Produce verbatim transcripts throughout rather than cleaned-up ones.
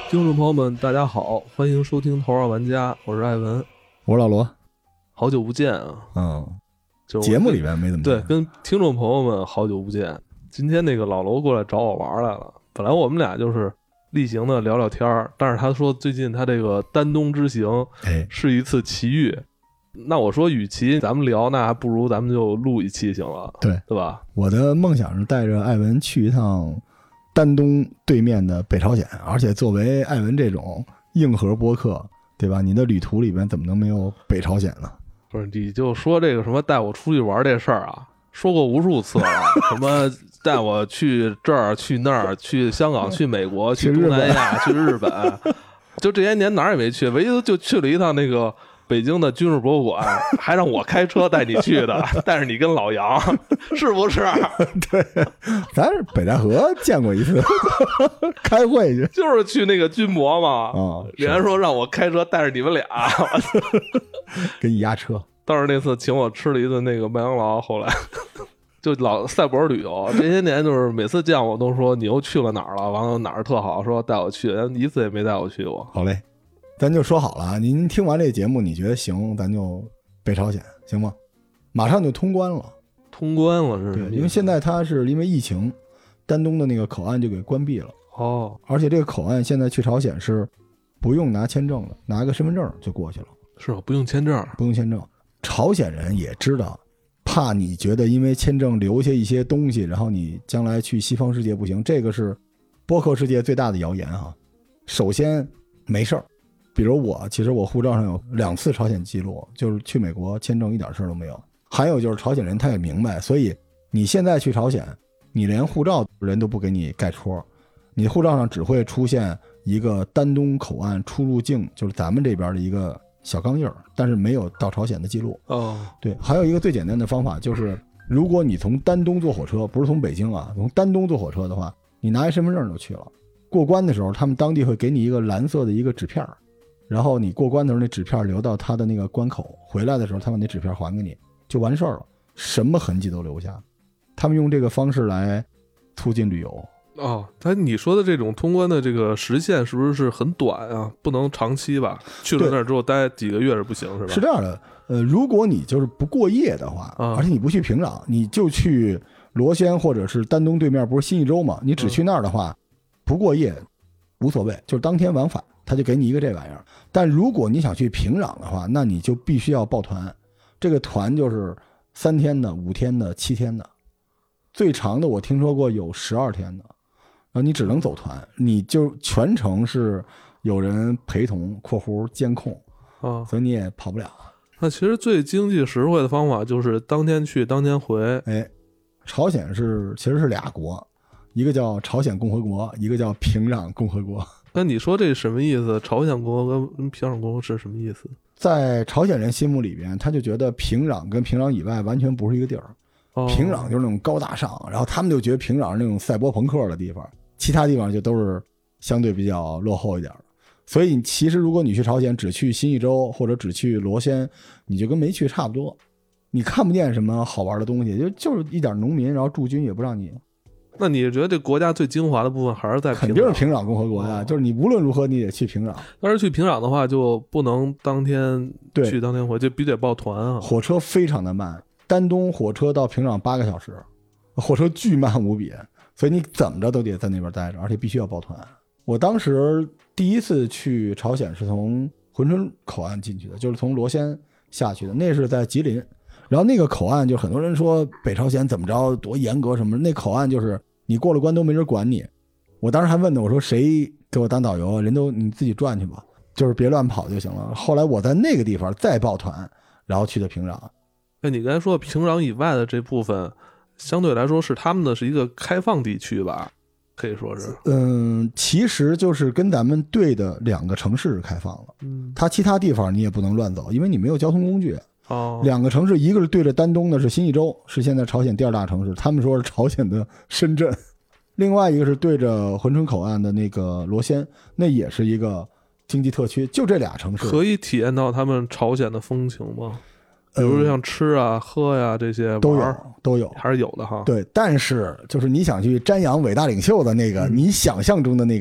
听众朋友们大家好，欢迎收听头号玩家，我是艾文， 我是老罗， 好久不见啊。 嗯， 就节目里面没怎么对，跟听众朋友们好久不见。今天那个老罗过来找我玩来了，本来我们俩就是例行的聊聊天儿，但是他说最近他这个丹东之行是一次奇遇，哎、那我说与其咱们聊，那还不如咱们就录一期行了， 对对吧？ 我的梦想是带着艾文去一趟丹东对面的北朝鲜，而且作为艾文这种硬核播客，对吧？你的旅途里边怎么能没有北朝鲜呢？ 不是，你就说这个什么带我出去玩这事儿啊，说过无数次了，什么带我去这儿去那儿，去香港去美国去东南亚去日本，就这些年哪儿也没去，唯一就去了一趟那个北京的军事博物馆，还让我开车带你去的，带着你跟老杨，是不是？ 对，咱是北戴河见过一次，开会去， 就是去那个军博嘛。 啊， 人家说让我开车带着你们俩， 给你压车。 倒是那次请我吃了一顿那个麦当劳，后来就老赛博旅游，这些年就是每次见我都说你又去了哪儿了，完了哪儿特好，说带我去，一次也没带我去过。 好嘞。咱就说好了，您听完这节目你觉得行，咱就北朝鲜行吗？马上就通关了， 通关了是？ 对，因为现在它是因为疫情，丹东的那个口岸就给关闭了。 哦， 而且这个口岸现在去朝鲜是不用拿签证的，拿个身份证就过去了。 是吧？不用签证？ 不用签证。朝鲜人也知道，怕你觉得因为签证留下一些东西，然后你将来去西方世界不行，这个是播客世界最大的谣言啊。首先没事儿。比如我，其实我护照上有两次朝鲜记录，就是去美国签证一点事儿都没有。还有就是朝鲜人他也明白，所以你现在去朝鲜，你连护照人都不给你盖戳，你护照上只会出现一个丹东口岸出入境，就是咱们这边的一个小钢印儿，但是没有到朝鲜的记录。 哦， 对，还有一个最简单的方法就是，如果你从丹东坐火车，不是从北京啊，从丹东坐火车的话，你拿一身份证就去了。过关的时候，他们当地会给你一个蓝色的一个纸片，然后你过关的时候，那纸片留到他的那个关口，回来的时候，他把那纸片还给你，就完事儿了，什么痕迹都留下。他们用这个方式来促进旅游。 哦，他你说的这种通关的这个时限是不是很短啊？不能长期吧？去了那儿之后待几个月是不行是吧？ 是这样的，呃，如果你就是不过夜的话， 啊、 而且你不去平壤，你就去罗先或者是丹东对面，不是新义州嘛？你只去那儿的话，嗯、不过夜无所谓，就是当天往返。他就给你一个这玩意儿，但如果你想去平壤的话，那你就必须要报团，这个团就是三天的、五天的、七天的，最长的我听说过有十二天的，然后你只能走团，你就全程是有人陪同（括弧监控） 啊， 所以你也跑不了。 那其实最经济实惠的方法就是当天去当天回。 哎，朝鲜是其实是俩国，一个叫朝鲜共和国，一个叫平壤共和国。 那你说这什么意思？朝鲜共和国跟平壤共和国是什么意思？ 在朝鲜人心目里边，他就觉得平壤跟平壤以外完全不是一个地儿。 哦、 平壤就是那种高大上，然后他们就觉得平壤是那种赛博朋克的地方，其他地方就都是相对比较落后一点的。所以其实如果你去朝鲜只去新义州或者只去罗先，你就跟没去差不多，你看不见什么好玩的东西，就就是一点农民，然后驻军也不让你。 那你觉得这国家最精华的部分还是在平壤？ 肯定是平壤共和国呀、哦，就是你无论如何你得去平壤。 但是去平壤的话，就不能当天去当天回，就必须得报团啊。 火车非常的慢，丹东火车到平壤八个小时，火车巨慢无比，所以你怎么着都得在那边待着，而且必须要报团。我当时第一次去朝鲜是从珲春口岸进去的，就是从罗先下去的，那是在吉林。然后那个口岸就很多人说北朝鲜怎么着多严格什么，那口岸就是你过了关都没人管你。我当时还问他，我说谁给我当导游，人都你自己转去吧，就是别乱跑就行了。后来我在那个地方再报团，然后去的平壤。 哎，你刚才说平壤以外的这部分相对来说是他们的是一个开放地区吧，可以说是。 嗯，其实就是跟咱们对的两个城市开放了。 嗯， 它其他地方你也不能乱走，因为你没有交通工具。 哦， 两个城市，一个是对着丹东的是新义州，是现在朝鲜第二大城市，他们说是朝鲜的深圳。另外一个是对着珲春口岸的那个罗先，那也是一个经济特区。就这俩城市可以体验到他们朝鲜的风情吗？比如说像吃啊、嗯、喝呀、啊、这些都有都有， 还是有的哈。 对，但是就是你想去瞻仰伟大领袖的那个、嗯、你想象中的那个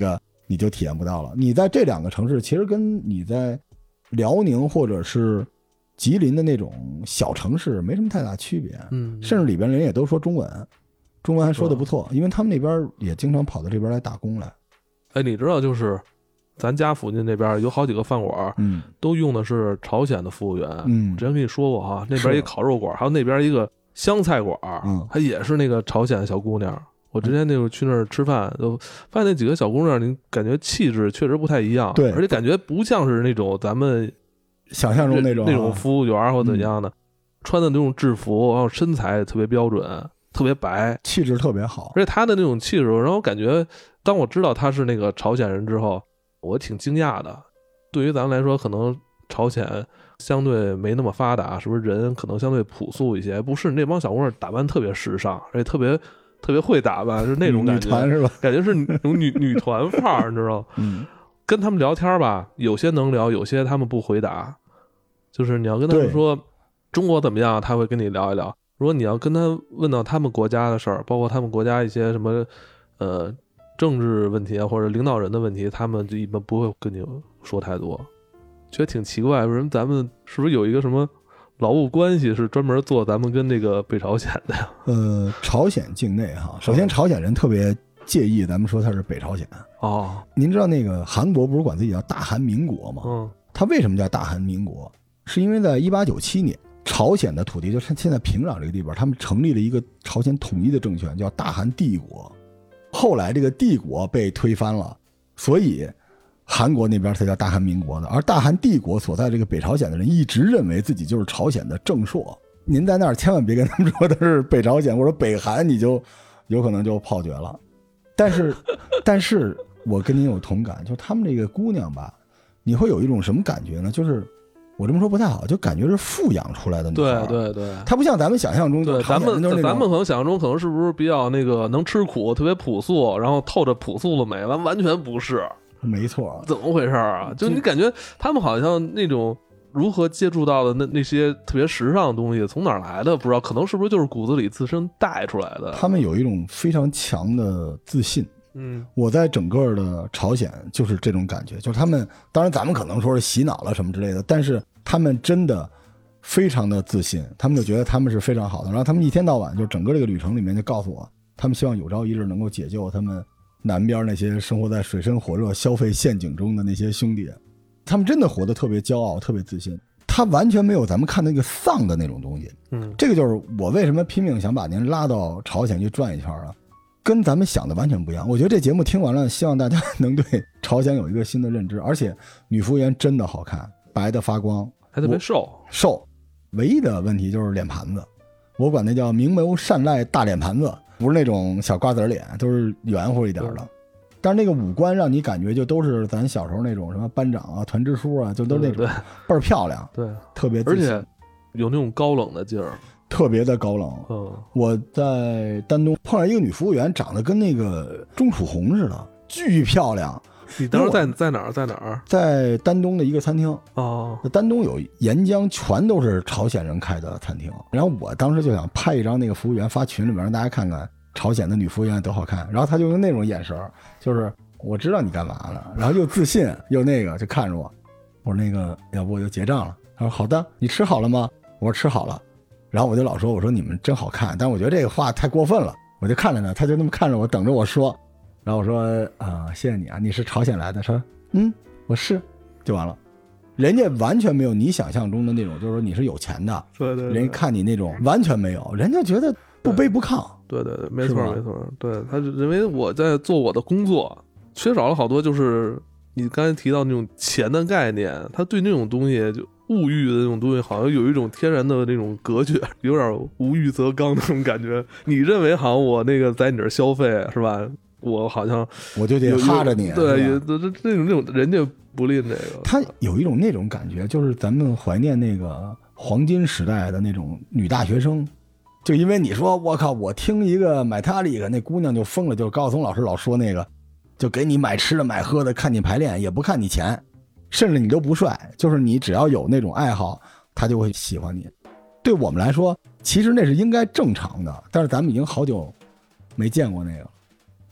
你就体验不到了。你在这两个城市，其实跟你在辽宁或者是吉林的那种小城市没什么太大区别， 嗯， 甚至里边人也都说中文，中文还说的不错，因为他们那边也经常跑到这边来打工来。 哎，你知道就是咱家附近那边有好几个饭馆， 嗯， 都用的是朝鲜的服务员。 嗯， 之前跟你说过哈，那边一烤肉馆，还有那边一个湘菜馆， 嗯， 还也是那个朝鲜的小姑娘。我之前那个去那儿吃饭，都发现那几个小姑娘，你感觉气质确实不太一样， 对， 而且感觉不像是那种咱们想象中那种那种服务员或怎样的， 嗯、 穿的那种制服，然后身材也特别标准，特别白， 气质特别好。 而且他的那种气质，然后我感觉，当我知道他是那个朝鲜人之后，我挺惊讶的。对于咱们来说，可能朝鲜相对没那么发达，是不是人可能相对朴素一些？不是，那帮小姑娘打扮特别时尚，而且特别。特别会打扮，是那种感觉， 女团是吧？ 感觉是那种女女团范儿，你知道吗？ 嗯， 跟他们聊天吧，有些能聊，有些他们不回答。就是你要跟他们说中国怎么样，他会跟你聊一聊。如果你要跟他问到他们国家的事儿，包括他们国家一些什么呃政治问题啊，或者领导人的问题，他们就一般不会跟你说太多。觉得挺奇怪，为什么咱们是不是有一个什么？劳务关系是专门做咱们跟那个北朝鲜的呀？ 呃，朝鲜境内哈，首先朝鲜人特别介意咱们说他是北朝鲜哦。 您知道那个韩国不是管自己叫大韩民国吗？ 嗯， 他为什么叫大韩民国？是因为在一八九七年，朝鲜的土地就是现在平壤这个地方，他们成立了一个朝鲜统一的政权，叫大韩帝国。后来这个帝国被推翻了，所以韩国那边才叫大韩民国的，而大韩帝国所在这个北朝鲜的人一直认为自己就是朝鲜的正朔。您在那儿千万别跟他们说他是北朝鲜或者北韩，你就有可能就泡绝了。但是，但是我跟您有同感，就是他们这个姑娘吧，你会有一种什么感觉呢？就是我这么说不太好，就感觉是富养出来的女孩。 对对对， 她不像咱们想象中， 对咱们咱们可能想象中可能是不是比较那个能吃苦，特别朴素，然后透着朴素的美，完完全不是。 没错， 怎么回事啊？就你感觉他们好像那种如何接触到的那那些特别时尚的东西，从哪儿来的不知道，可能是不是就是骨子里自身带出来的。 他们有一种非常强的自信。 嗯， 我在整个的朝鲜就是这种感觉，就是他们，当然咱们可能说是洗脑了什么之类的，但是他们真的非常的自信，他们就觉得他们是非常好的。然后他们一天到晚就整个这个旅程里面就告诉我，他们希望有朝一日能够解救他们南边那些生活在水深火热消费陷阱中的那些兄弟，他们真的活得特别骄傲，特别自信。他完全没有咱们看那个丧的那种东西。 嗯， 这个就是我为什么拼命想把您拉到朝鲜去转一圈啊，跟咱们想的完全不一样。我觉得这节目听完了，希望大家能对朝鲜有一个新的认知。而且女服务员真的好看，白的发光， 还特别瘦瘦，唯一的问题就是脸盘子，我管那叫明眸善睐大脸盘子。不是那种小瓜子脸，都是圆乎一点的。但是那个五官让你感觉就都是咱小时候那种什么班长啊、团支书啊，就都那种倍儿漂亮， 对， 特别， 而且有那种高冷的劲儿， 特别的高冷。 嗯， 我在丹东碰到一个女服务员，长得跟那个钟楚红似的，巨漂亮。 你当时在在哪儿？在哪儿？ 在丹东的一个餐厅。 哦， 丹东有沿江全都是朝鲜人开的餐厅。然后我当时就想拍一张那个服务员发群里面让大家看看朝鲜的女服务员多好看。然后他就用那种眼神，就是我知道你干嘛呢，然后又自信又那个就看着我。我说那个要不我就结账了。他说好的，你吃好了吗？我说吃好了。然后我就老说我说你们真好看，但是我觉得这个话太过分了，我就看着他，他就那么看着我，等着我说。然后我说啊、呃，谢谢你啊，你是朝鲜来的？说嗯，我是，就完了。人家完全没有你想象中的那种，就是说你是有钱的， 对对对， 人家看你那种完全没有，人家觉得不卑不亢。 对对对，没错没错，对，他认为我在做我的工作，缺少了好多就是你刚才提到那种钱的概念，他对那种东西就物欲的那种东西，好像有一种天然的那种隔绝，有点无欲则刚那种感觉。你认为好像我那个在你这儿消费是吧？我好像我就得哈着你， 对，这这那种那种人家不吝这个， 他有一种那种感觉，就是咱们怀念那个黄金时代的那种女大学生，就因为你说我靠，我听一个买他里个那姑娘就疯了，就是高晓松老师老说那个，就给你买吃的买喝的，看你排练也不看你钱，甚至你都不帅，就是你只要有那种爱好，他就会喜欢你。对我们来说，其实那是应该正常的，但是咱们已经好久没见过那个。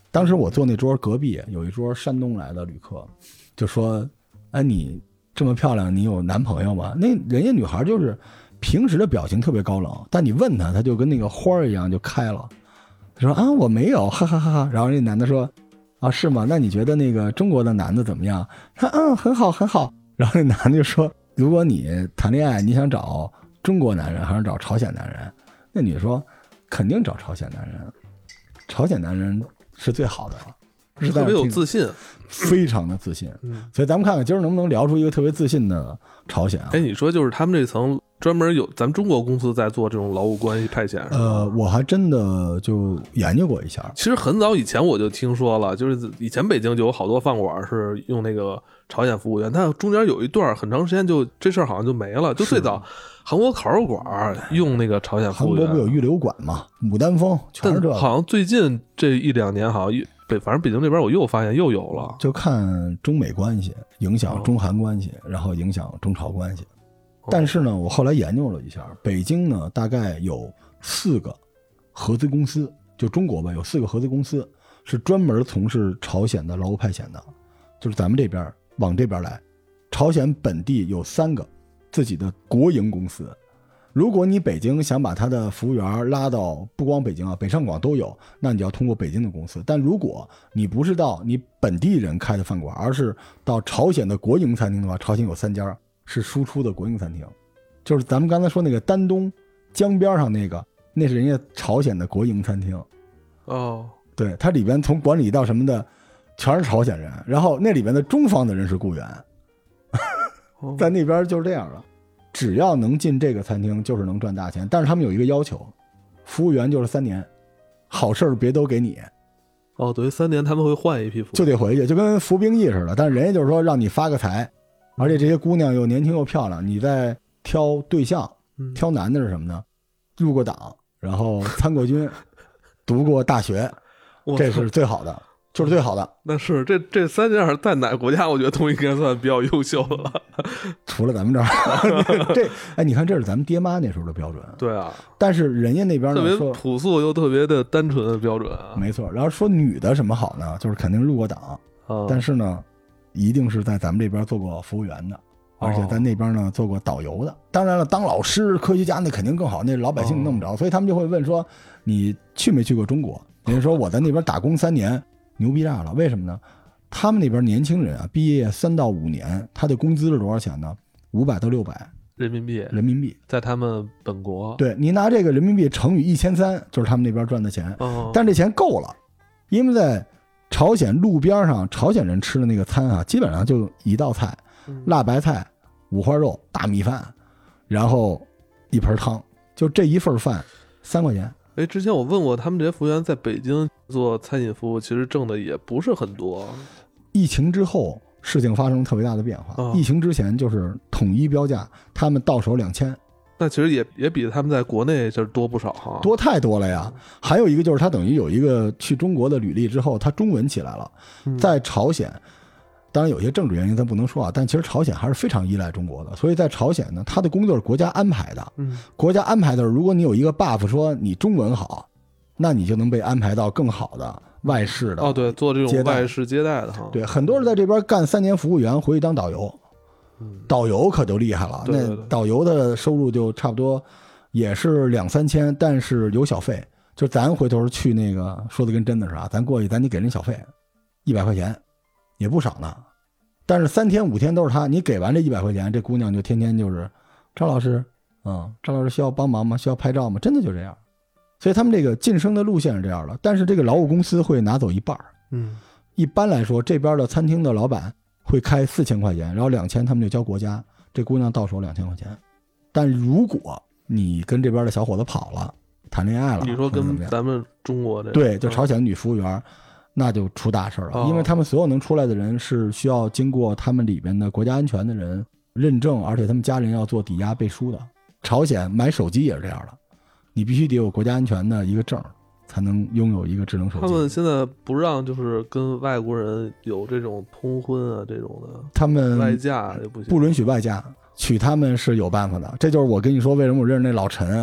当时我坐那桌隔壁有一桌山东来的旅客，就说：“哎，你这么漂亮，你有男朋友吗？”那人家女孩就是平时的表情特别高冷，但你问她，她就跟那个花一样就开了。她说：“啊，我没有，哈哈哈哈。”然后那男的说：“啊，是吗？那你觉得那个中国的男的怎么样？”他嗯，很好，很好。然后那男的就说：“如果你谈恋爱，你想找中国男人还是找朝鲜男人？”那女的说：“肯定找朝鲜男人，朝鲜男人是最好的。” 是特别有自信， 非常的自信。 嗯， 所以咱们看看今儿能不能聊出一个特别自信的朝鲜啊？ 哎，你说就是他们这层专门有咱们中国公司在做这种劳务关系派遣， 呃，我还真的就研究过一下。 其实很早以前我就听说了，就是以前北京就有好多饭馆是用那个朝鲜服务员，但中间有一段很长时间就这事儿好像就没了。就最早韩国烤肉馆用那个朝鲜服务员， 韩国不有玉流馆吗？牡丹峰全是这个。 好像最近这一两年好像北反正北京这边我又发现又有了， 就看中美关系影响中韩关系，哦、然后影响中朝关系。但是呢，我后来研究了一下，北京呢大概有四个合资公司，就中国吧，有四个合资公司是专门从事朝鲜的劳务派遣的，就是咱们这边往这边来。朝鲜本地有三个自己的国营公司。如果你北京想把他的服务员拉到不光北京啊，北上广都有，那你就要通过北京的公司。但如果你不是到你本地人开的饭馆，而是到朝鲜的国营餐厅的话，朝鲜有三家是输出的国营餐厅，就是咱们刚才说那个丹东江边上那个，那是人家朝鲜的国营餐厅。 哦， 对，它里边从管理到什么的全是朝鲜人，然后那里边的中方的人是雇员，在那边就是这样了。只要能进这个餐厅，就是能赚大钱。但是他们有一个要求，服务员就是三年，好事别都给你。 哦，等于三年他们会换一批服务员， 就得回去，就跟服兵役似的。但是人家就是说让你发个财，而且这些姑娘又年轻又漂亮，你在挑对象，挑男的是什么呢？入过党，然后参过军，读过大学，这是最好的。就是最好的。 那是这这三件在哪个国家我觉得都应该算比较优秀的了， 除了咱们这儿这哎你看这是咱们爹妈那时候的标准。 对啊， 但是人家那边呢特别朴素又特别的单纯的标准啊。 没错。然后说女的什么好呢，就是肯定入过党、嗯、但是呢一定是在咱们这边做过服务员的，而且在那边呢做过导游的。当然了，当老师科学家那肯定更好，那老百姓弄不着、哦、所以他们就会问说你去没去过中国。人家说我在那边打工三年牛逼炸了，为什么呢？他们那边年轻人啊，毕业三到五年，他的工资是多少钱呢？五百到六百人民币。 人民币在他们本国， 对，你拿这个人民币乘以一千三，就是他们那边赚的钱。哦，但这钱够了，因为在朝鲜路边上，朝鲜人吃的那个餐啊，基本上就一道菜，辣白菜、五花肉、大米饭，然后一盆汤，就这一份饭三块钱。 哎，之前我问过他们这些服务员在北京做餐饮服务，其实挣的也不是很多。 疫情之后，事情发生特别大的变化。哦、疫情之前就是统一标价，他们到手两千， 那其实也也比他们在国内就是多不少哈， 多太多了呀。还有一个就是他等于有一个去中国的履历之后，他中文起来了，在朝鲜。当然有些政治原因咱不能说啊，但其实朝鲜还是非常依赖中国的，所以在朝鲜呢，他的工作是国家安排的。嗯，国家安排的，如果你有一个 buff 说你中文好，那你就能被安排到更好的外事的。 哦，对，做这种外事接待的哈。 对，很多人在这边干三年服务员，回去当导游。嗯，导游可就厉害了， 对对对， 那导游的收入就差不多也是两三千，但是有小费。就咱回头去那个说的跟真的是啊，咱过去咱得给人小费，一百块钱，也不少呢。但是三天五天都是他，你给完这一百块钱，这姑娘就天天就是张老师，嗯，张老师需要帮忙吗？需要拍照吗？真的就这样。所以他们这个晋升的路线是这样的，但是这个劳务公司会拿走一半。嗯，一般来说，这边的餐厅的老板会开四千块钱，然后两千他们就交国家，这姑娘到手两千块钱。但如果你跟这边的小伙子跑了，谈恋爱了， 你说跟咱们中国的对，就朝鲜女服务员。那就出大事了，因为他们所有能出来的人是需要经过他们里边的国家安全的人认证，而且他们家人要做抵押背书的。朝鲜买手机也是这样的，你必须得有国家安全的一个证，才能拥有一个智能手机。 他们现在不让就是跟外国人有这种通婚啊这种的， 他们外嫁也不行， 不允许外嫁，娶他们是有办法的。这就是我跟你说为什么我认识那老陈啊，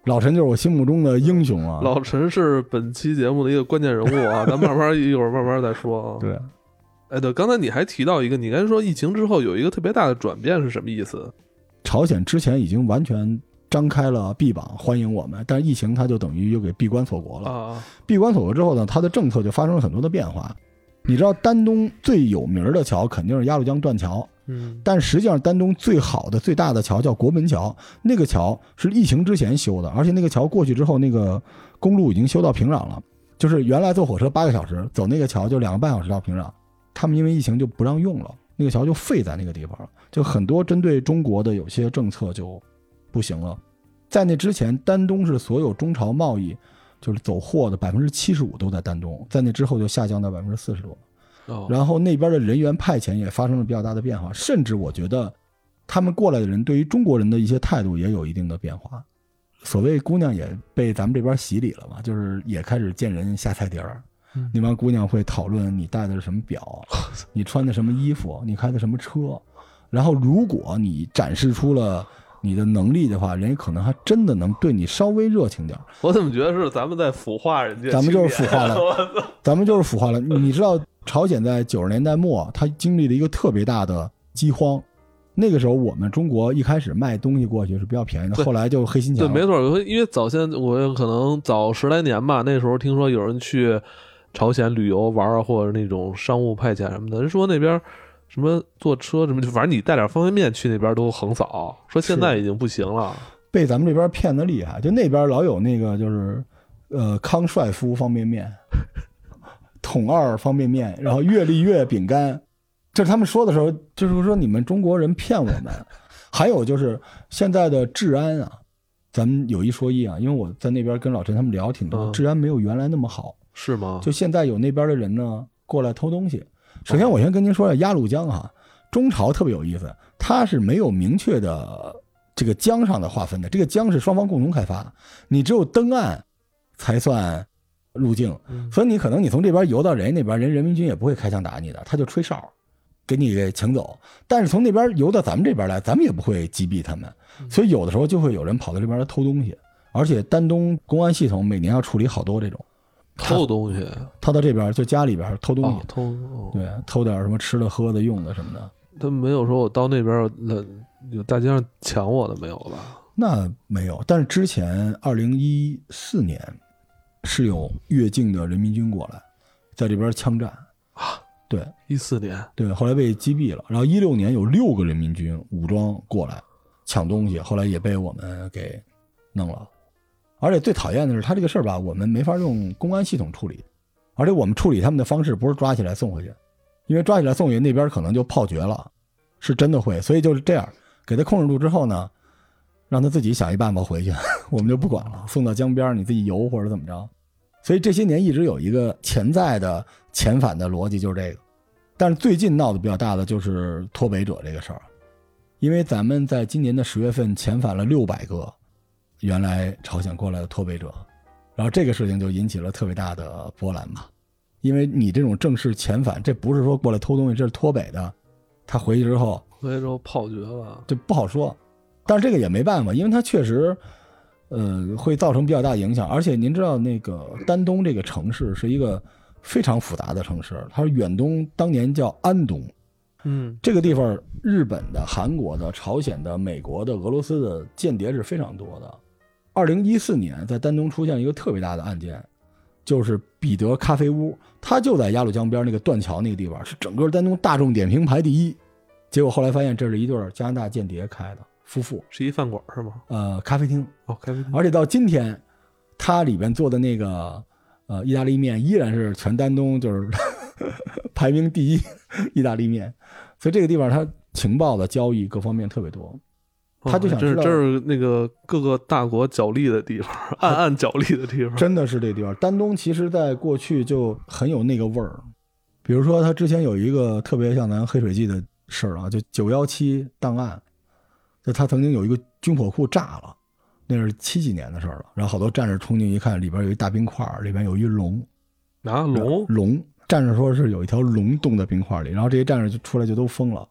老陈就是我心目中的英雄啊。 老陈是本期节目的一个关键人物啊，咱慢慢一会儿慢慢再说啊。 对， 哎，对，刚才你还提到一个，你刚才说疫情之后有一个特别大的转变是什么意思？ 朝鲜之前已经完全张开了臂膀欢迎我们，但是疫情它就等于又给闭关锁国了啊。 闭关锁国之后呢，它的政策就发生了很多的变化。你知道丹东最有名的桥肯定是鸭绿江断桥， 嗯， 但实际上丹东最好的最大的桥叫国门桥，那个桥是疫情之前修的，而且那个桥过去之后，那个公路已经修到平壤了，就是原来坐火车八个小时，走那个桥就两个半小时到平壤，他们因为疫情就不让用了，那个桥就废在那个地方了，就很多针对中国的有些政策就不行了。在那之前，丹东是所有中朝贸易就是走货的百分之七十五都在丹东，在那之后就下降到百分之四十多。 哦， 然后那边的人员派遣也发生了比较大的变化，甚至我觉得他们过来的人对于中国人的一些态度也有一定的变化。所谓姑娘也被咱们这边洗礼了嘛，就是也开始见人下菜碟儿。 嗯， 那帮姑娘会讨论你戴的是什么表，你穿的什么衣服，你开的什么车。然后如果你展示出了你的能力的话，人家可能还真的能对你稍微热情点。 我怎么觉得是咱们在腐化人家？ 咱们就是腐化了，咱们就是腐化了。你知道朝鲜在九十年代末，它经历了一个特别大的饥荒。那个时候我们中国一开始卖东西过去是比较便宜的，后来就黑心钱。 对，没错，因为早先我可能早十来年吧，那时候听说有人去朝鲜旅游玩啊，或者那种商务派遣什么的，人说那边什么坐车什么，反正你带点方便面去那边都横扫，说现在已经不行了， 被咱们这边骗得厉害。就那边老有那个就是呃康帅夫方便面、统二方便面，然后月丽月饼干，就是他们说的时候，就是说你们中国人骗我们。还有就是现在的治安啊，咱们有一说一啊，因为我在那边跟老陈他们聊挺多， 嗯、 治安没有原来那么好。 是吗？ 就现在有那边的人呢过来偷东西。首先我先跟您说一下鸭绿江哈，中朝特别有意思，它是没有明确的这个江上的划分的，这个江是双方共同开发，你只有登岸才算入境，所以你可能你从这边游到人家那边，人人民军也不会开枪打你的，他就吹哨给你给请走。但是从那边游到咱们这边来，咱们也不会击毙他们，所以有的时候就会有人跑到这边来偷东西。而且丹东公安系统每年要处理好多这种偷东西， 他到这边就家里边偷东西， 哦、偷、哦、 对，偷点什么吃的喝的用的什么的。 他没有说我到那边有大街上抢我的没有吧？ 那没有，但是之前二零一四年是有越境的人民军过来，在这边枪战啊。 对， 一四年， 对，后来被击毙了。然后一六年有六个人民军武装过来抢东西，后来也被我们给弄了。而且最讨厌的是他这个事儿吧，我们没法用公安系统处理，而且我们处理他们的方式不是抓起来送回去，因为抓起来送回去那边可能就炮决了，是真的会，所以就是这样，给他控制住之后呢，让他自己想一办法回去，我们就不管了，送到江边你自己游或者怎么着。所以这些年一直有一个潜在的遣返的逻辑，就是这个。但是最近闹得比较大的就是脱北者这个事儿，因为咱们在今年的十月份遣返了六百个原来朝鲜过来的脱北者，然后这个事情就引起了特别大的波澜嘛。因为你这种正式遣返，这不是说过来偷东西，这是脱北的，他回去之后回去之后炮决了， 这不好说。但是这个也没办法，因为他确实呃会造成比较大的影响。而且您知道那个丹东这个城市是一个非常复杂的城市，它是远东当年叫安东， 嗯， 这个地方日本的、韩国的、朝鲜的、美国的、俄罗斯的间谍是非常多的。二零一四年在丹东出现一个特别大的案件，就是彼得咖啡屋，它就在鸭绿江边那个断桥那个地方，是整个丹东大众点评排第一。结果后来发现这是一对加拿大间谍开的夫妇， 是一饭馆是吗？ 呃，咖啡厅。 哦，咖啡厅。 而且到今天，它里边做的那个呃意大利面依然是全丹东就是排名第一意大利面，所以这个地方它情报的交易各方面特别多。他就想知道， 这是那个各个大国角力的地方，暗暗角力的地方， 真的是这地方。丹东其实在过去就很有那个味儿，比如说他之前有一个特别像咱黑水记的事儿啊，就九幺七档案，就他曾经有一个军火库炸了，那是七几年的事儿了，然后好多战士冲进一看，里边有一大冰块，里边有一龙啊，龙龙，战士说是有一条龙冻在冰块里，然后这些战士就出来就都疯了。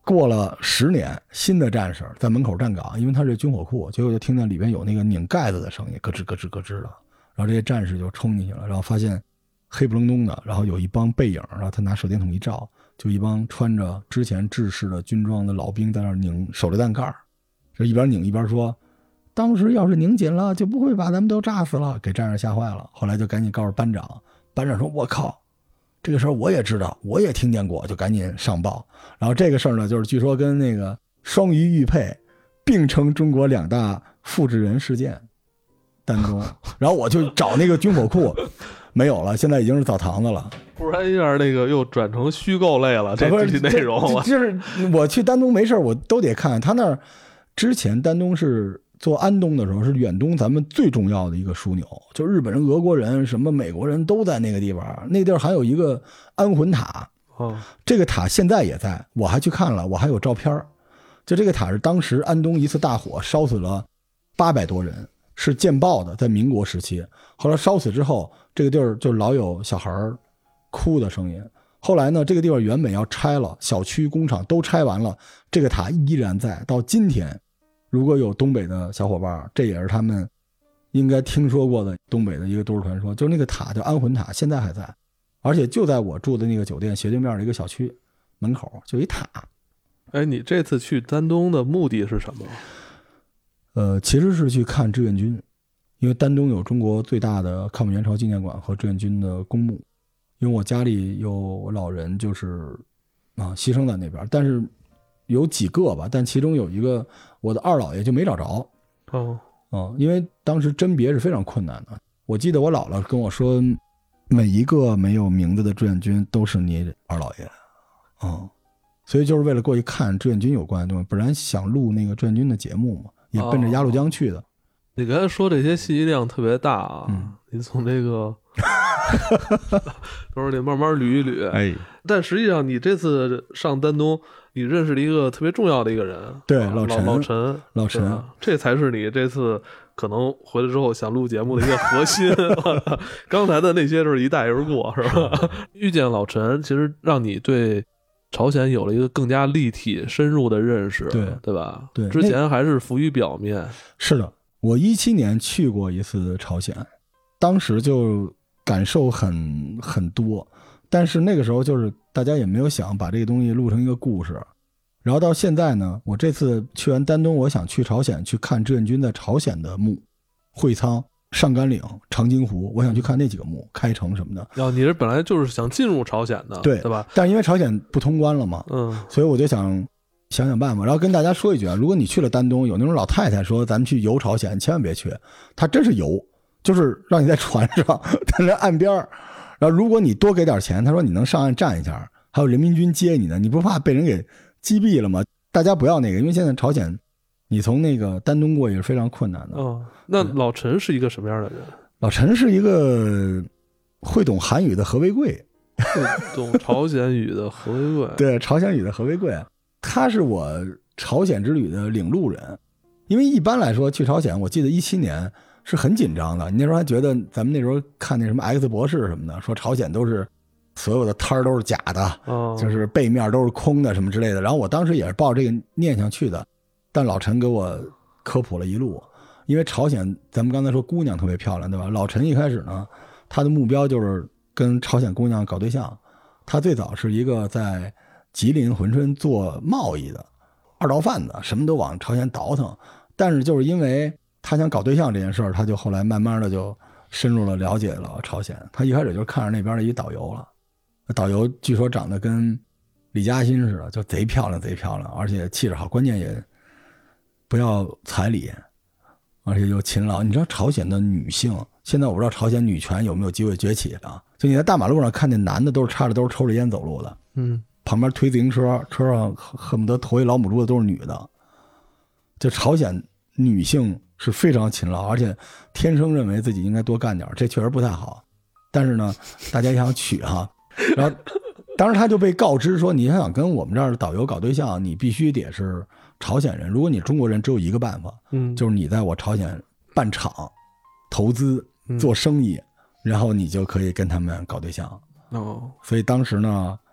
过了十年，新的战士在门口站岗，因为他是军火库，结果就听见里边有那个拧盖子的声音，咯吱咯吱咯吱的。然后这些战士就冲进去了，然后发现黑不隆咚的，然后有一帮背影，然后他拿手电筒一照，就一帮穿着之前制式的军装的老兵在那儿拧手榴弹盖儿，就一边拧一边说：“当时要是拧紧了，就不会把咱们都炸死了。”给战士吓坏了，后来就赶紧告诉班长，班长说：“我靠！”这个事儿我也知道，我也听见过，就赶紧上报。然后这个事儿呢，就是据说跟那个双鱼玉佩并称中国两大复制人事件，丹东。然后我就找那个军火库，没有了，现在已经是澡堂子了。 不然一下那个又转成虚构类了，这具体内容。 就是我去丹东没事我都得看他那儿。之前丹东是做安东的时候，是远东咱们最重要的一个枢纽，就日本人、俄国人、什么美国人都在那个地方。那地儿还有一个安魂塔， 哦， 这个塔现在也在，我还去看了，我还有照片。就这个塔是当时安东一次大火烧死了八百多人，是见报的，在民国时期。后来烧死之后，这个地儿就老有小孩哭的声音。后来呢，这个地方原本要拆了，小区、工厂都拆完了，这个塔依然在，到今天。如果有东北的小伙伴，这也是他们应该听说过的东北的一个都市传说，就是那个塔叫安魂塔，现在还在，而且就在我住的那个酒店斜对面的一个小区门口就一塔。 哎，你这次去丹东的目的是什么？ 呃，其实是去看志愿军，因为丹东有中国最大的抗美援朝纪念馆和志愿军的公墓。因为我家里有老人就是啊牺牲在那边，但是有几个吧，但其中有一个我的二姥爷就没找着。 哦， 哦，因为当时甄别是非常困难的。我记得我姥姥跟我说，每一个没有名字的志愿军都是你二姥爷。嗯，所以就是为了过去看志愿军有关的东西，本来想录那个志愿军的节目嘛，也奔着鸭绿江去的。 哦，你刚才说这些信息量特别大啊，嗯、你从这个都是得慢慢捋一捋。 哎， 但实际上你这次上丹东，你认识了一个特别重要的一个人， 对， 啊、 老陈， 老陈， 老陈， 这才是你这次可能回来之后想录节目的一个核心。刚才的那些就是一带而过，是吧？遇见老陈，其实让你对朝鲜有了一个更加立体、深入的认识， 对， 对吧？ 对， 之前还是浮于表面。 是的，我一七年去过一次朝鲜，当时就感受很很多。但是那个时候就是大家也没有想把这个东西录成一个故事，然后到现在呢，我这次去完丹东，我想去朝鲜去看志愿军在朝鲜的墓，会仓、上甘岭、长津湖，我想去看那几个墓，开城什么的。 然后你是本来就是想进入朝鲜的， 对对吧？ 但是因为朝鲜不通关了嘛， 嗯， 所以我就想想想办法。然后跟大家说一句啊，如果你去了丹东，有那种老太太说咱们去游朝鲜，千万别去，她真是游，就是让你在船上，在那岸边。然后如果你多给点钱，他说你能上岸站一下，还有人民军接你呢，你不怕被人给击毙了吗？大家不要那个，因为现在朝鲜你从那个丹东过也是非常困难的。 哦，那老陈是一个什么样的人？ 老陈是一个会懂韩语的何为贵， 会懂朝鲜语的何为贵。 对，朝鲜语的何为贵，他是我朝鲜之旅的领路人。因为一般来说去朝鲜，我记得一七年是很紧张的，你那时候还觉得咱们那时候看那什么 X 博士什么的，说朝鲜都是所有的摊儿都是假的， 哦， 就是背面都是空的什么之类的。然后我当时也是抱着这个念想去的，但老陈给我科普了一路。因为朝鲜咱们刚才说姑娘特别漂亮，对吧？老陈一开始呢，他的目标就是跟朝鲜姑娘搞对象。他最早是一个在吉林珲春做贸易的二道贩子，什么都往朝鲜倒腾。但是就是因为他想搞对象这件事儿，他就后来慢慢的就深入了了解了朝鲜。他一开始就看上那边的一导游了，导游据说长得跟李嘉欣似的，就贼漂亮贼漂亮，而且气质好，关键也不要彩礼，而且又勤劳。你知道朝鲜的女性，现在我不知道朝鲜女权有没有机会崛起啊？就你在大马路上看见男的都是插着都是抽着烟走路的， 嗯， 旁边推自行车，车上恨不得驮一老母猪的都是女的。就朝鲜女性是非常勤劳，而且天生认为自己应该多干点，这确实不太好。但是呢，大家也想娶哈，然后当时他就被告知说，你想跟我们这儿的导游搞对象，你必须得是朝鲜人。如果你中国人，只有一个办法， 嗯， 就是你在我朝鲜办厂、投资、做生意，然后你就可以跟他们搞对象。 哦， 所以当时呢，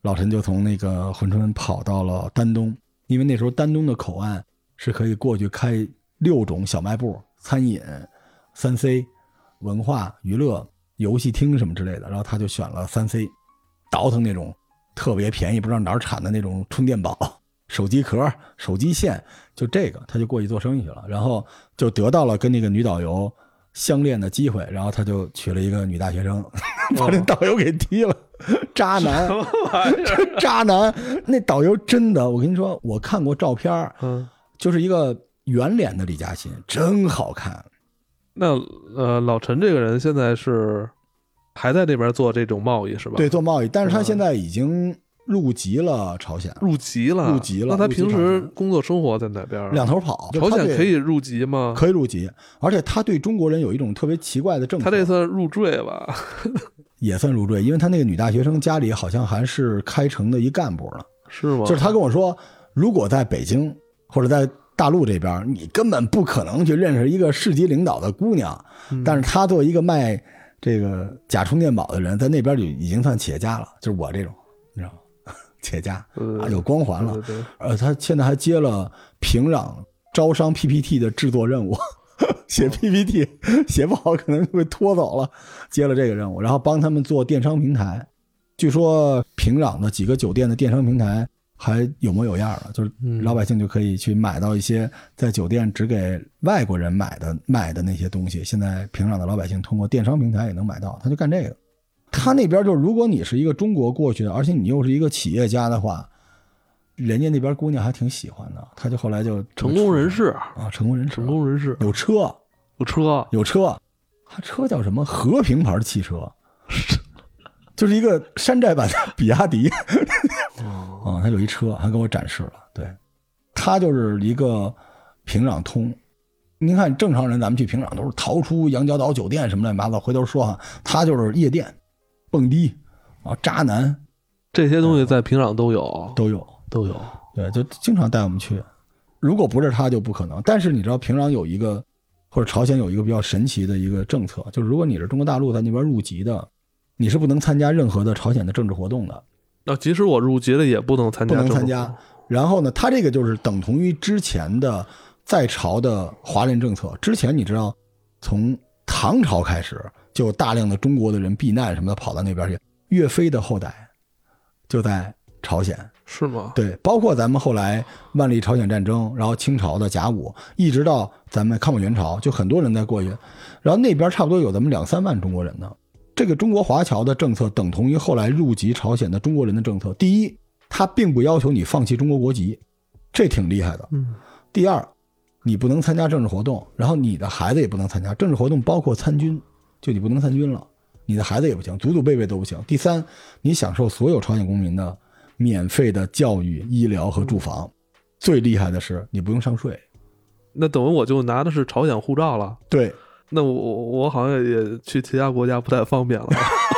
老陈就从那个珲春跑到了丹东，因为那时候丹东的口岸是可以过去开六种小卖部、餐饮、三 C、文化娱乐、游戏厅什么之类的，然后他就选了三 C， 倒腾那种特别便宜不知道哪儿产的那种充电宝、手机壳、手机线，就这个他就过去做生意去了，然后就得到了跟那个女导游相恋的机会，然后他就娶了一个女大学生，把那导游给踢了，渣男，渣男。那导游真的，我跟你说，我看过照片，嗯，就是一个圆脸的李嘉欣，真好看。 那呃，老陈这个人现在是还在那边做这种贸易是吧？ 对，做贸易，但是他现在已经入籍了朝鲜， 入籍了， 入籍了。 那他平时工作生活在哪边？ 两头跑。 朝鲜可以入籍吗？ 可以入籍，而且他对中国人有一种特别奇怪的政策。 他这算入赘吧？ 也算入赘，因为他那个女大学生家里好像还是开城的一干部呢。 是吗？ 就是他跟我说，如果在北京或者在大陆这边，你根本不可能去认识一个市级领导的姑娘，嗯、但是他作为一个卖这个假充电宝的人，在那边就已经算企业家了，就是我这种，你知道吗？企业家啊，有光环了。 对对对， 呃，他现在还接了平壤招商 P P T 的制作任务，写 P P T、哦、写不好可能就被拖走了，接了这个任务，然后帮他们做电商平台。据说平壤的几个酒店的电商平台还有模有样了，就是老百姓就可以去买到一些在酒店只给外国人买的卖的那些东西，现在平壤的老百姓通过电商平台也能买到，他就干这个。他那边就是如果你是一个中国过去的，而且你又是一个企业家的话，人家那边姑娘还挺喜欢的，他就后来就成功人士啊，成功人士， 成功人士， 有车， 有车， 有车，他车叫什么？和平牌汽车，就是一个山寨版的比亚迪。哦，他有一车，还给我展示了。对，他就是一个平壤通。您看正常人，咱们去平壤都是逃出羊角岛酒店什么乱七八糟，回头说哈，他就是夜店、蹦迪啊、渣男， 这些东西在平壤都有， 都有， 都有。 对，就经常带我们去。如果不是他，就不可能。但是你知道，平壤有一个或者朝鲜有一个比较神奇的一个政策，就是如果你是中国大陆在那边入籍的，你是不能参加任何的朝鲜的政治活动的。 那、啊、即使我入籍了，也不能参加， 不能参加。然后呢，他这个就是等同于之前的在朝的华人政策。之前你知道，从唐朝开始就有大量的中国的人避难什么的跑到那边去。岳飞的后代就在朝鲜， 是吗？ 对，包括咱们后来万历朝鲜战争，然后清朝的甲午，一直到咱们抗美援朝，就很多人在过去。然后那边差不多有咱们两三万中国人呢。这个中国华侨的政策等同于后来入籍朝鲜的中国人的政策。第一，他并不要求你放弃中国国籍，这挺厉害的。 嗯。 第二，你不能参加政治活动，然后你的孩子也不能参加政治活动，包括参军，就你不能参军了，你的孩子也不行，祖祖辈辈都不行。第三，你享受所有朝鲜公民的免费的教育、医疗和住房。最厉害的是，你不用上税。 那等于我就拿的是朝鲜护照了。 对。 那我我好像也去其他国家不太方便了。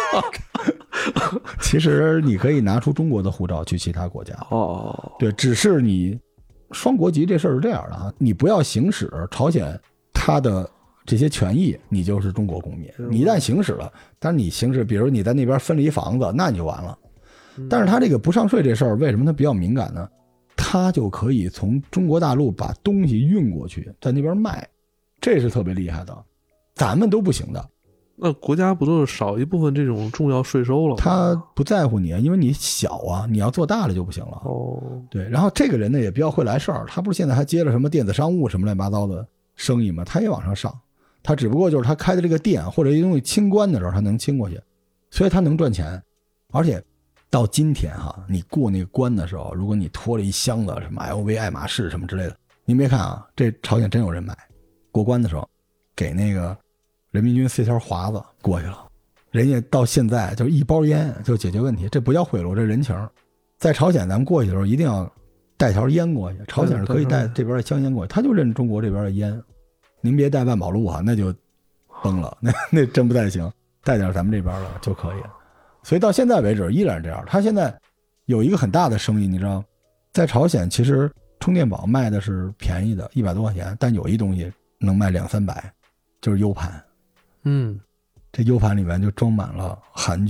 其实你可以拿出中国的护照去其他国家。 哦， 对，只是你双国籍这事儿是这样的啊，你不要行使朝鲜它的这些权益，你就是中国公民。你一旦行使了，但是你行使，比如你在那边分了一房子，那你就完了。但是他这个不上税这事儿，为什么他比较敏感呢？他就可以从中国大陆把东西运过去，在那边卖，这是特别厉害的。咱们都不行的。 那国家不都是少一部分这种重要税收了吗？ 他不在乎你，因为你小啊，你要做大了就不行了。 哦， 对，然后这个人呢也比较会来事儿，他不是现在还接了什么电子商务什么乱七八糟的生意吗？他也往上上，他只不过就是他开的这个店或者一东西清关的时候他能清过去，所以他能赚钱。而且到今天哈，你过那个关的时候，如果你拖了一箱子什么 L V、爱马仕什么之类的，您别看啊，这朝鲜真有人买。过关的时候给那个人民军塞条华子过去了，人家到现在就一包烟就解决问题，这不叫贿赂，这人情。在朝鲜咱们过去的时候一定要带条烟过去，朝鲜是可以带这边的香烟过去，他就认中国这边的烟。您别带万宝路啊，那就崩了，那那真不太行，带点咱们这边的就可以。所以到现在为止依然是这样。他现在有一个很大的生意，你知道，在朝鲜其实充电宝卖的是便宜的，一百多块钱，但有一东西能卖两三百，就是 U 盘。 嗯， 这 U 盘里面就装满了韩剧，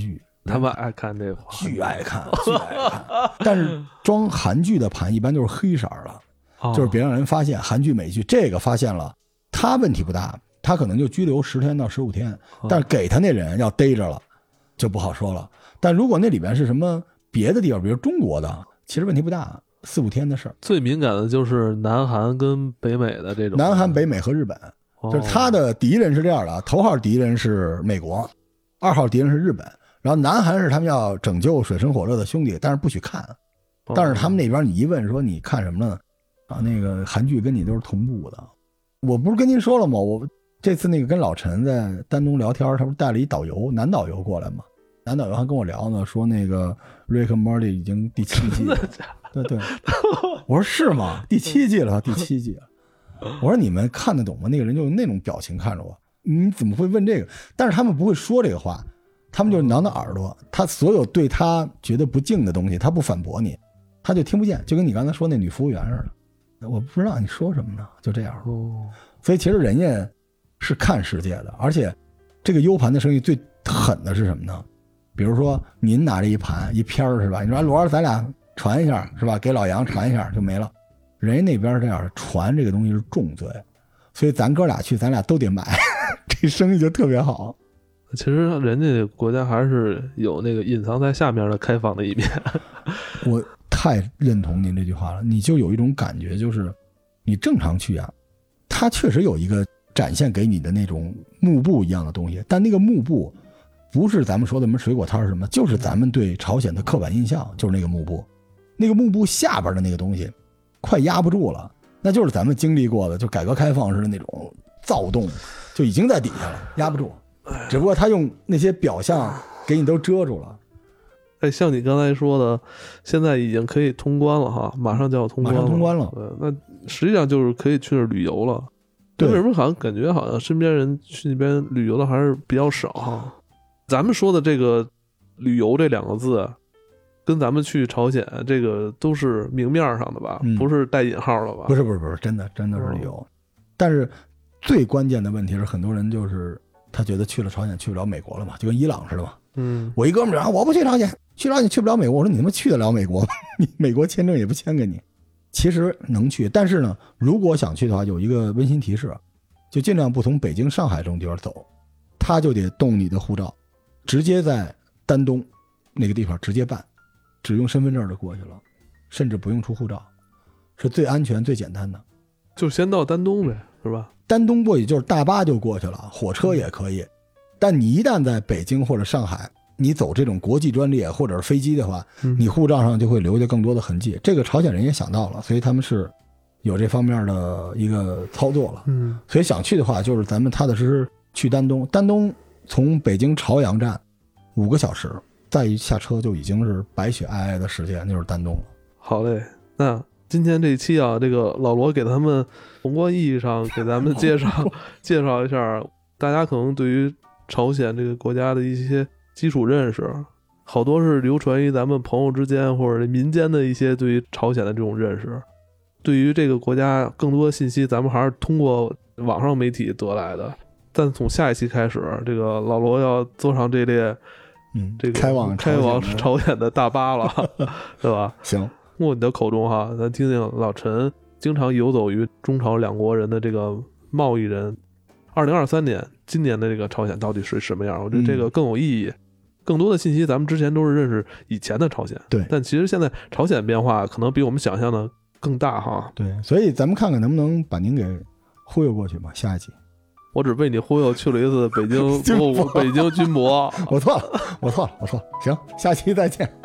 他们爱看这个， 巨爱看，巨爱看。但是装韩剧的盘一般都是黑色的， 哦、 就是别让人发现韩剧美剧。这个发现了，他问题不大，他可能就拘留十天到十五天，但是给他那人要逮着了，就不好说了。但如果那里边是什么别的地方，比如中国的，其实问题不大，四五天的事儿。 最敏感的就是南韩跟北美的这种， 南韩、北美和日本，就是他的敌人是这样的：头号敌人是美国，二号敌人是日本。然后南韩是他们要拯救水深火热的兄弟，但是不许看。但是他们那边你一问说你看什么呢？啊，那个韩剧跟你都是同步的。我不是跟您说了吗？我这次那个跟老陈在丹东聊天，他不是带了一导游，男导游过来吗？男导游还跟我聊呢，说那个 Rick and Morty 已经第七季了。对对，我说是吗？第七季了，第七季了。我说你们看得懂吗？那个人就用那种表情看着我，你怎么会问这个？但是他们不会说这个话。他们就挠挠耳朵，他所有对他觉得不敬的东西，他不反驳你，他就听不见，就跟你刚才说那女服务员似的，我不知道你说什么呢，就这样。 哦， 所以其实人家是看世界的，而且这个 U 盘的生意最狠的是什么呢？比如说您拿着一盘一片儿是吧？你说罗儿咱俩传一下是吧？给老杨传一下就没了。人家那边这样传这个东西是重罪，所以咱哥俩去，咱俩都得买，这生意就特别好。 其实人家国家还是有那个隐藏在下面的开放的一面。 我太认同您这句话了，你就有一种感觉，就是你正常去啊，它确实有一个展现给你的那种幕布一样的东西，但那个幕布不是咱们说的什么水果摊什么，就是咱们对朝鲜的刻板印象，就是那个幕布，那个幕布下边的那个东西快压不住了，那就是咱们经历过的，就改革开放时的那种躁动，就已经在底下了，压不住。只不过他用那些表象给你都遮住了。 哎，像你刚才说的，现在已经可以通关了哈，马上就要通关了。 马上通关了。 对，那实际上就是可以去那儿旅游了。 对， 为什么好像感觉好像身边人去那边旅游的还是比较少哈？咱们说的这个旅游这两个字，跟咱们去朝鲜这个都是明面上的吧？嗯、不是带引号的吧？ 不是不是不是，真的真的是旅游。嗯、但是最关键的问题是，很多人就是他觉得去了朝鲜去不了美国了嘛，就跟伊朗似的嘛。 嗯， 我一哥们儿啊，我不去朝鲜，去朝鲜去不了美国。我说你他妈去得了美国吗？你美国签证也不签给你。其实能去，但是呢，如果想去的话，有一个温馨提示，就尽量不从北京、上海这种地方走，他就得动你的护照，直接在丹东那个地方直接办，只用身份证就过去了，甚至不用出护照，是最安全、最简单的。 就先到丹东呗，是吧？ 丹东过去就是大巴就过去了，火车也可以。但你一旦在北京或者上海，你走这种国际专列或者是飞机的话，你护照上就会留下更多的痕迹。这个朝鲜人也想到了，所以他们是有这方面的一个操作了。 嗯， 所以想去的话，就是咱们踏踏实实去丹东。丹东从北京朝阳站五个小时，再一下车就已经是白雪皑皑的世界，那就是丹东了。 好嘞，那今天这期啊，这个老罗给他们宏观意义上给咱们介绍介绍一下，大家可能对于朝鲜这个国家的一些基础认识，好多是流传于咱们朋友之间或者民间的一些对于朝鲜的这种认识。对于这个国家更多的信息，咱们还是通过网上媒体得来的。但从下一期开始，这个老罗要坐上这列， 嗯， 这个开往开往朝鲜的大巴了，对吧？ 行， 通过你的口中哈，咱听听老陈经常游走于中朝两国人的这个贸易人。二零二三年，今年的这个朝鲜到底是什么样？我觉得这个更有意义。嗯、更多的信息，咱们之前都是认识以前的朝鲜， 对。 但其实现在朝鲜变化可能比我们想象的更大哈。 对，所以咱们看看能不能把您给忽悠过去吧。下一集， 我只被你忽悠去了一次北京，北京军博。 我错了，我错了，我错了。行，下期再见。